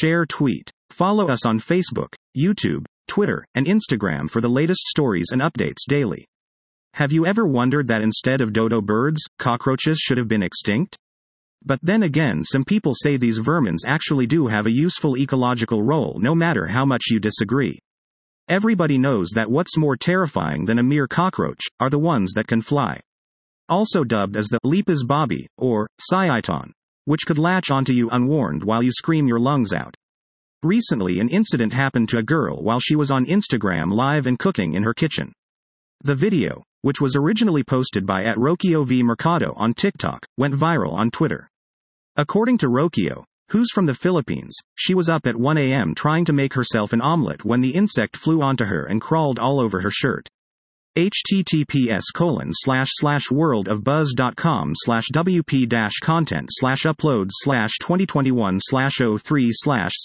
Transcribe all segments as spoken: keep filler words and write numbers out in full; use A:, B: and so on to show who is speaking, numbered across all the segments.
A: Share tweet. Follow us on Facebook, YouTube, Twitter, and Instagram for the latest stories and updates daily. Have you ever wondered that instead of dodo birds, cockroaches should have been extinct? But then again, some people say these vermins actually do have a useful ecological role no matter how much you disagree. Everybody knows that what's more terrifying than a mere cockroach are the ones that can fly. Also dubbed as the Lepus Bobby, or Sciaton, which could latch onto you unwarned while you scream your lungs out. Recently, an incident happened to a girl while she was on Instagram Live and cooking in her kitchen. The video, which was originally posted by at Rokio V Mercado on TikTok, went viral on Twitter. According to Rokio, who's from the Philippines, she was up at one a m trying to make herself an omelet when the insect flew onto her and crawled all over her shirt. https colon slash slash worldofbuzz.com slash wp dash content slash uploads slash 2021 slash 03 slash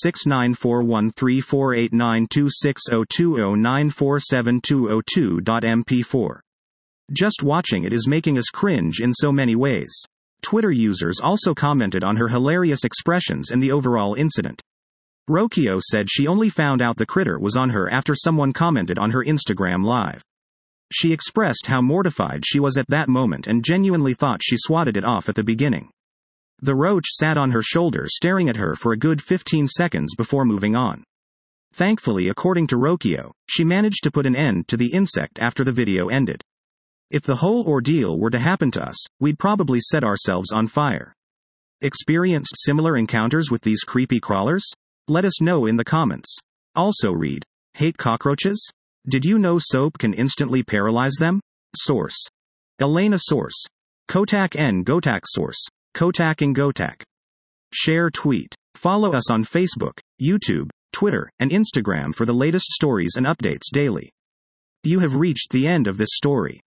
A: 6941348926020947202.mp4. Just watching it is making us cringe in so many ways. Twitter users also commented on her hilarious expressions and the overall incident. Rokio said she only found out the critter was on her after someone commented on her Instagram Live. She expressed how mortified she was at that moment and genuinely thought she swatted it off at the beginning. The roach sat on her shoulder staring at her for a good fifteen seconds before moving on. Thankfully, according to Rokio, she managed to put an end to the insect after the video ended. If the whole ordeal were to happen to us, we'd probably set ourselves on fire. Experienced similar encounters with these creepy crawlers? Let us know in the comments. Also read, hate cockroaches? Did you know soap can instantly paralyze them? Source: Elena. Source: Kotak N Gotak. Source: Kotak and Gotak. Share tweet. Follow us on Facebook, YouTube, Twitter, and Instagram for the latest stories and updates daily. You have reached the end of this story.